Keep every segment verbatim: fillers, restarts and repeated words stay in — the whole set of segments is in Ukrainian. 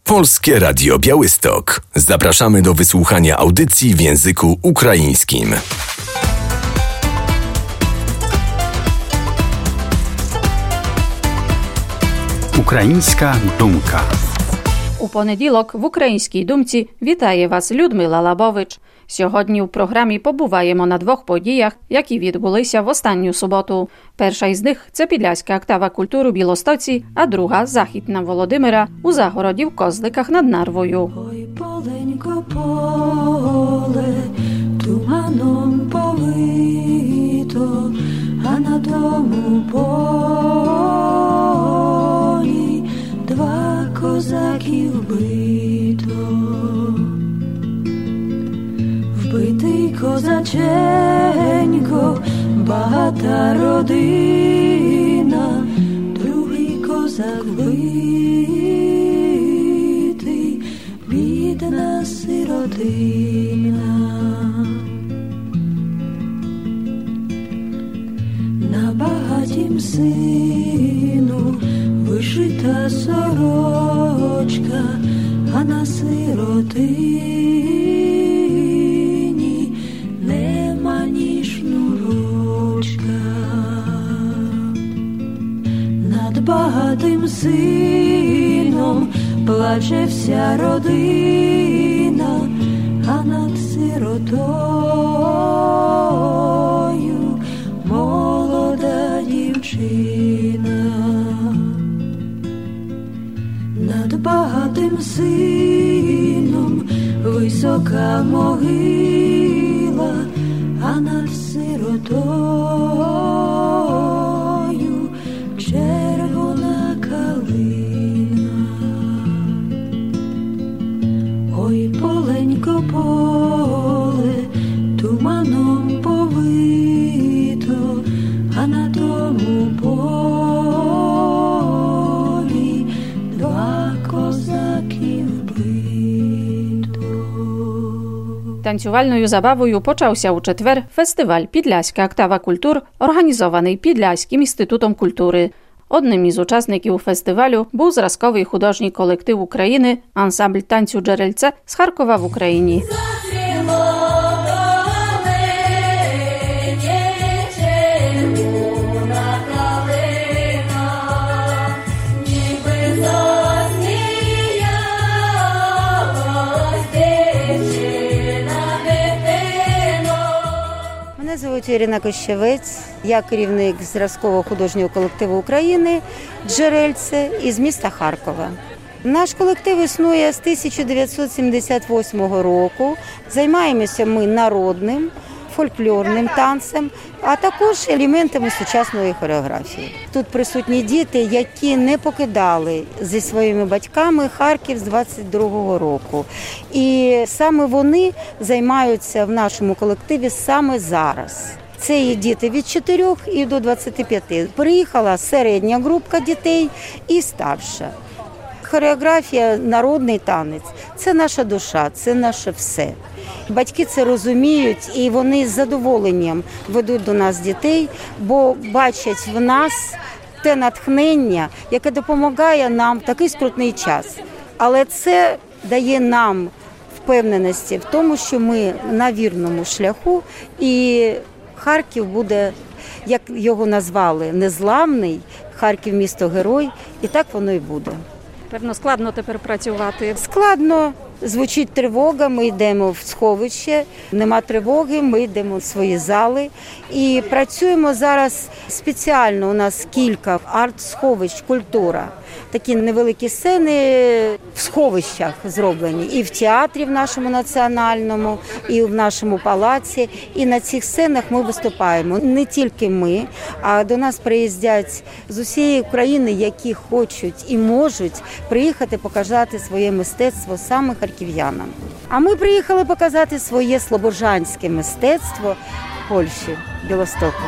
Polskie Radio Białystok. Zapraszamy do wysłuchania audycji w języku ukraińskim. Українська думка. У понеділок в Українській думці вітає вас Людмила Лабович. Сьогодні у програмі побуваємо на двох подіях, які відбулися в останню суботу. Перша із них – це Підляська октава культури у Білостоці, а друга – захід на Володимира у Загороді в Козликах над Нарвою. Ой, поленько поле, туманом повито, а на тому полі два козаки вбито. Вбитий козаченько, багата родина, другий козак вбитий, бідна сиротина. На багатім сину вишита сорочка, а на сиротині нема ні шнурочка. Над багатим сином плаче вся родина, а над сиротою молода дівчина. Над багатим сином висока могила, а над сиротою червона калина. Ой, поленько поле, туманом повито, а на тому полі два козаки вбито. Танцювальною забавою почався у четвер фестиваль «Підляська октава культур», організований Підляським інститутом культури. Одним із учасників фестивалю був зразковий художній колектив України «Ансамбль танцю «Джерельце» з Харкова в Україні. Мене звуть Ірина Кощевець, я керівник зразкового художнього колективу України «Джерельце» із міста Харкова. Наш колектив існує з тисяча дев'ятсот сімдесят восьмого року. Займаємося ми народним, фольклорним танцем, а також елементами сучасної хореографії. Тут присутні діти, які не покидали зі своїми батьками Харків з двадцять другого року. І саме вони займаються в нашому колективі саме зараз. Це є діти від чотирьох і до двадцяти п'яти. Приїхала середня група дітей і старша. Хореографія, народний танець – це наша душа, це наше все. Батьки це розуміють і вони з задоволенням ведуть до нас дітей, бо бачать в нас те натхнення, яке допомагає нам в такий скрутний час. Але це дає нам впевненості в тому, що ми на вірному шляху і Харків буде, як його назвали, незламний, Харків – місто-герой, і так воно і буде. Певно, складно тепер працювати. Складно. Звучить тривога, ми йдемо в сховище, нема тривоги, ми йдемо в свої зали. І працюємо зараз спеціально, у нас кілька арт-сховищ, культура. Такі невеликі сцени в сховищах зроблені. І в театрі в нашому національному, і в нашому палаці. І на цих сценах ми виступаємо. Не тільки ми, а до нас приїздять з усієї України, які хочуть і можуть приїхати показати своє мистецтво саме харків'янам. А ми приїхали показати своє слобожанське мистецтво в Польщі, Білостоку.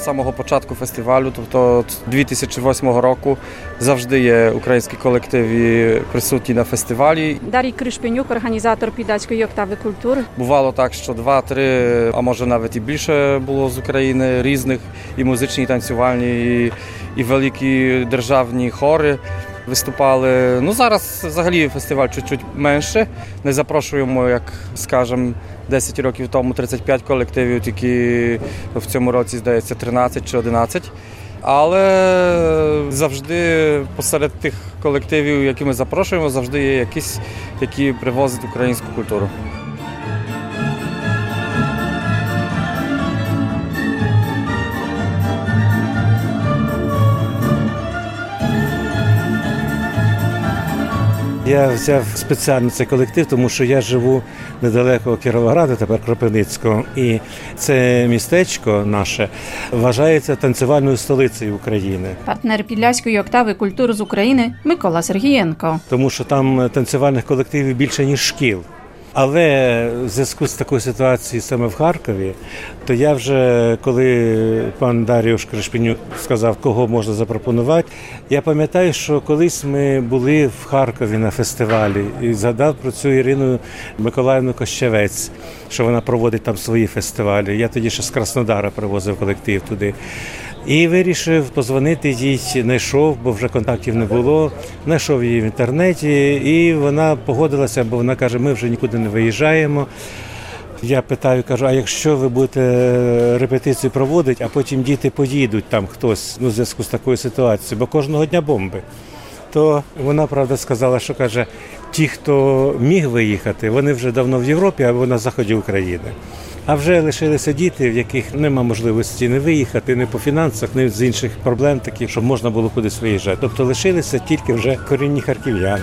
самого початку фестивалю, тобто з дві тисячі восьмого року, завжди є українські колективи присутні на фестивалі. Дарій Кришпенюк, організатор Підляської октави культури. Бувало так, що два-три, а може навіть і більше було з України різних, і музичні, і танцювальні, і, і великі державні хори виступали. Ну, зараз взагалі фестиваль чуть-чуть менше. Не запрошуємо, як, скажімо, десять років тому тридцять п'ять колективів, тільки в цьому році, здається, тринадцять чи одинадцять. Але завжди посеред тих колективів, які ми запрошуємо, завжди є якісь, які привозять українську культуру. Я взяв спеціально цей колектив, тому що я живу недалеко Кіровограда, тепер Кропивницького, і це містечко наше вважається танцювальною столицею України. Партнер Підляської октави культури з України Микола Сергієнко. Тому що там танцювальних колективів більше, ніж шкіл. Але в зв'язку з такою ситуацією саме в Харкові, то я вже, коли пан Даріуш Кришпенюк сказав, кого можна запропонувати, я пам'ятаю, що колись ми були в Харкові на фестивалі і згадав про цю Ірину Миколаївну Кощавець, що вона проводить там свої фестивалі. Я тоді ще з Краснодара привозив колектив туди. І вирішив позвонити їй, знайшов, бо вже контактів не було, знайшов її в інтернеті, і вона погодилася, бо вона каже, ми вже нікуди не виїжджаємо. Я питаю, кажу, а якщо ви будете репетицію проводити, а потім діти поїдуть там хтось, ну, в зв'язку з такою ситуацією, бо кожного дня бомби. То вона, правда, сказала, що, каже, ті, хто міг виїхати, вони вже давно в Європі або на заході України. А вже лишилися діти, в яких нема можливості не виїхати, не по фінансах, не з інших проблем таких, щоб можна було кудись виїжджати. Тобто лишилися тільки вже корінні харків'яни.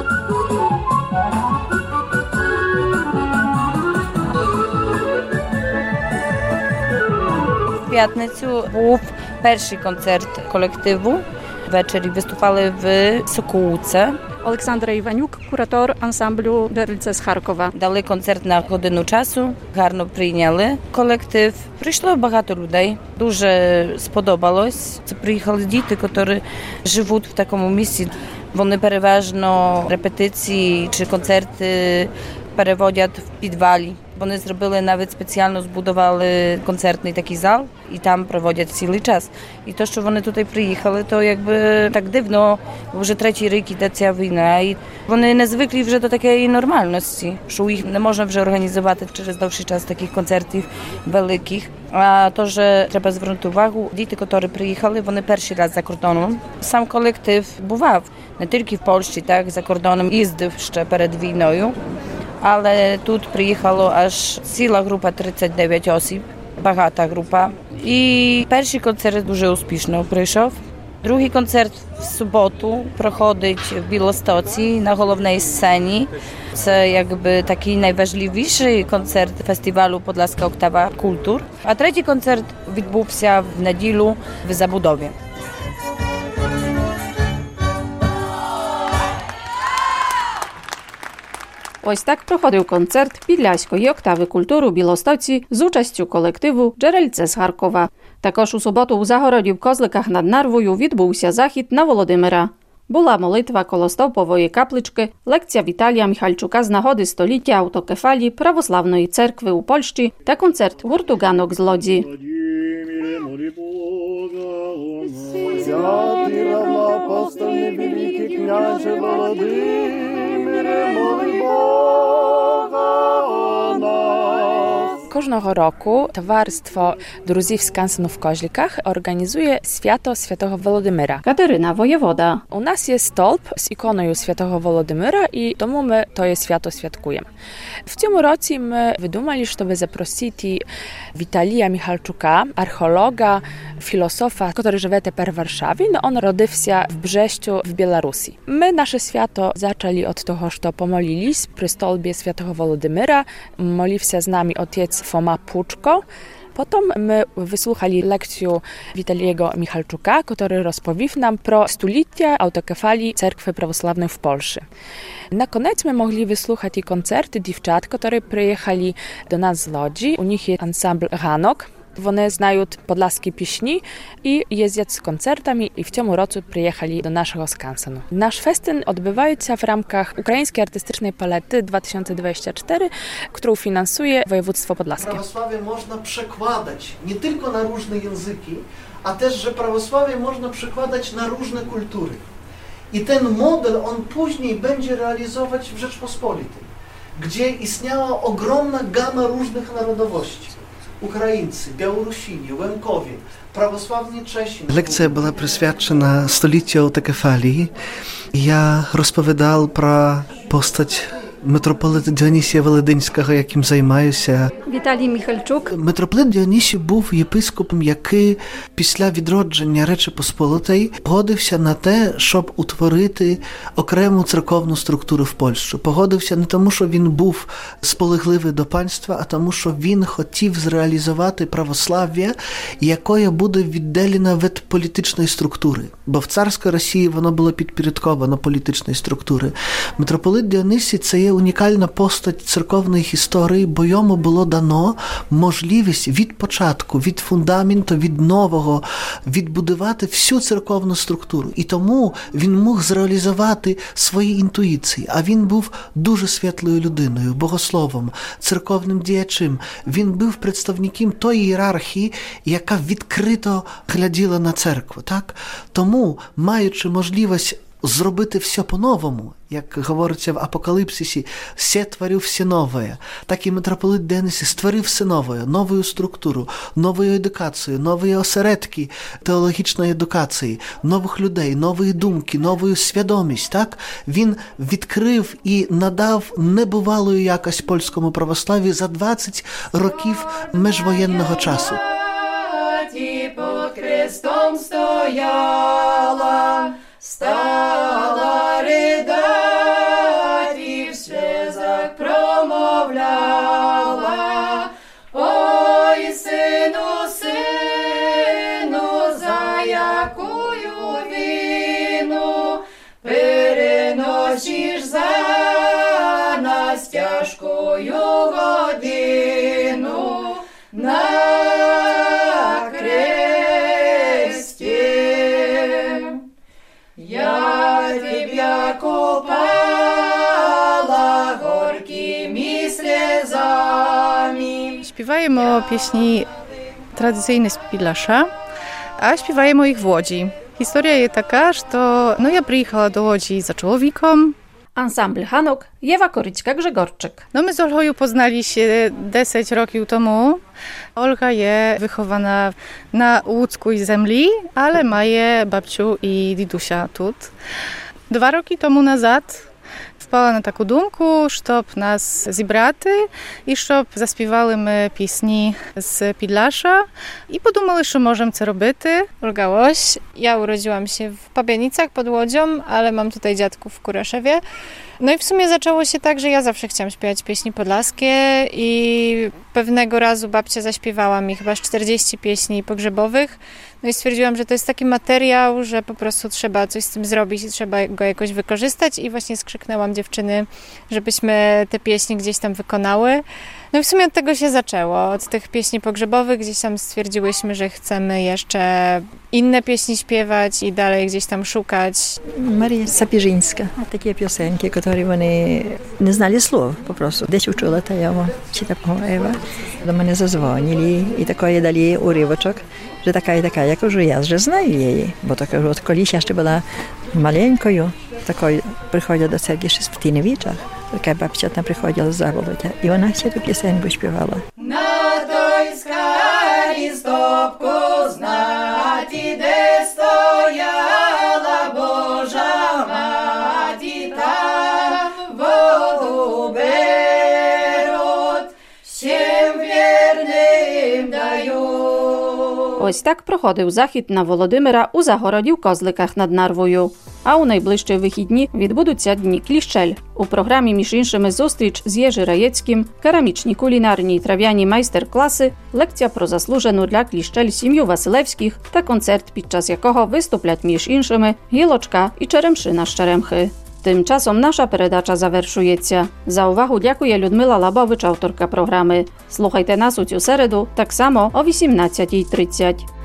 В п'ятницю був перший концерт колективу. Ввечері виступали в Соколуце. Олександра Іванюк, куратор ансамблю «Джерельце» з Харкова. Дали концерт на годину часу, гарно прийняли колектив. Прийшло багато людей, дуже сподобалось. Це приїхали діти, які живуть в такому місці. Вони переважно репетиції чи концерти переводять в підвалі. Вони зробили, навіть спеціально збудували концертний такий зал і там проводять цілий час. І те, що вони тут приїхали, то якби так дивно, бо вже третій рік іде ця війна. І вони не звикли вже до такої нормальності, що їх не можна вже організувати через довший час таких концертів великих. А теж треба звернути увагу, діти, які приїхали, вони перший раз за кордоном. Сам колектив бував не тільки в Польщі, так, за кордоном їздив ще перед війною. Але тут приїхало аж ціла група, тридцять дев'ять осіб, багата група. І перший концерт дуже успішно пройшов. Другий концерт в суботу проходить в Білостоці на головній сцені. Це якби такий найважливіший концерт фестивалу «Подляська октава культур». А третій концерт відбувся в неділю в Забудові. Ось так проходив концерт Підляської октави культури у Білостоці з участю колективу «Джерельце» з Харкова. Також у суботу у Загороді в Козликах над Нарвою відбувся захід на Володимира. Була молитва коло Стовпової каплички, лекція Віталія Міхальчука з нагоди століття автокефалії Православної церкви у Польщі та концерт гурту «Ганок» з Лодзі. Кожного року товариство друзів Скансену в Козликах організує свято Святого Володимира. Катерина Воєвода. У нас є столб з іконою Святого Володимира, і тому ми to свято святкуємо. W tym roku my wydumali, żeby zaprosić Witalija Michalczuka, archeologa, filozofa, który żyje teraz w Warszawie. No on rodził się w Brześciu w Białorusi. My nasze święto zaczęli od tego, że pomolili przy stolbie Świętego Wolodymyra. Molił się z nami ojciec Foma Puczko. Potem my wysłuchali lekcję Witaliego Michalczuka, który rozpowiedział nam pro stulecia autokefalii Cerkwy Prawosławnej w Polsce. Na koniec my mogli wysłuchać i koncerty dziewczat, które przyjechali do nas z Łodzi. U nich jest ansambl Ганок. Вони знають podlaskie пісні і їздять з концертами, і в цьому році приїхали до нашого скансену. Наш фестин відбувається в рамках Української артистичної палety dwa tysiące dwudziestej czwartej, którą finansuje województwo podlaskie. Prawosławie można przekładać nie tylko na różne języki, a też, że prawosławie można przekładać na różne kultury. I ten model on później będzie realizować w Rzeczpospolitej, gdzie istniała ogromna gama różnych narodowości. Українці, Білорусіні, Łemkowie, православні Czesi. Лекція була присвячена століттю автокефалії. Я розповідав про постать митрополита Діонісія Велетенського, яким займаюся. Віталій Михальчук. Митрополит Діонісій був єпископом, який після відродження Речі Посполитої погодився на те, щоб утворити окрему церковну структуру в Польщі. Погодився не тому, що він був сполегливий до панства, а тому, що він хотів зреалізувати православ'я, якое буде відділено від політичної структури. Бо в царській Росії воно було підпорядковано політичної структури. Митрополит Діонісій – це є унікальна постать церковної історії, бо йому було дано можливість від початку, від фундаменту, від нового відбудувати всю церковну структуру. І тому він мог зреалізувати свої інтуїції. А він був дуже світлою людиною, богословом, церковним діячем. Він був представником тої ієрархії, яка відкрито гляділа на церкву. Так? Тому, маючи можливість зробити все по-новому, як говориться в Апокалипсисі, «Се творю все нове», так і митрополит Діонісій створив все нове, нову структуру, нову едукацію, нові осередки теологічної едукації, нових людей, нові думки, нову свідомість. Так? Він відкрив і надав небувалу якість польському православ'ю за двадцять років міжвоєнного часу. Під Христом стояла, стала ридать і в слезах промовляла: ой, сину, сину, за якую вину переносиш за нас тяжкою годину на я тебя купала горькими слезами. Śpiewajmy pieśni tradycyjne z Pilasza, a śpiewajmy ich w Łodzi. Historia jest taka, że no ja przyjechała do Łodzi za człowiekiem. Ансамбль «Ганок», Єва Корицька-Grzegorczyk. No my z Olgою poznali się dziesięć roków temu. Olga jest wychowana na Łódzku i Zemli, ale ma je babciu i didusia tu. Dwa roki temu nazad wpała na taką dumku, щоб нас зібрати і щоб заспівали ми пісні з Підляша. І подумали, що możemy це робити. Olga Łoś. Ja urodziłam się w Pabianicach pod Łodzią, ale mam tutaj dziadków w Kuraszewie. No i w sumie zaczęło się tak, że ja zawsze chciałam śpiewać pieśni podlaskie i pewnego razu babcia zaśpiewała mi chyba czterdzieści pieśni pogrzebowych. No i stwierdziłam, że to jest taki materiał, że po prostu trzeba coś z tym zrobić i trzeba go jakoś wykorzystać i właśnie skrzyknęłam dziewczyny, żebyśmy te pieśni gdzieś tam wykonały. No i w sumie od tego się zaczęło, od tych pieśni pogrzebowych gdzieś tam stwierdziłyśmy, że chcemy jeszcze inne pieśni śpiewać i dalej gdzieś tam szukać. Марія Сапіжинська. Такі пісеньки, які вони не знали слов, просто десь учила та я чи такого Ева. До мене зазвонили і такої дали уривочок, że taka i taka, jako że ja że знаю її, бо така от колись я ще була маленькою, такою приходила до церкви ще в Тіневичах. Така бабця там приходила з Заволодя, і вона ще ту пісеньку співала. На той скалі стопку знаті, де стояла Божа маті, там воду беруть, всім вірним дають. Ось так проходив захід на Володимира у Загороді в Козликах над Нарвою. А у найближчі вихідні відбудуться Дні Кліщель. У програмі, між іншими, зустріч з Єжи Раєцьким, керамічні, кулінарні і трав'яні майстер-класи, лекція про заслужену для Кліщель сім'ю Василевських та концерт, під час якого виступлять, між іншими, Гілочка і Черемшина з Черемхи. Тим часом наша передача завершується. За увагу дякує Людмила Лабович, авторка програми. Слухайте нас у цю середу так само о вісімнадцятій тридцять.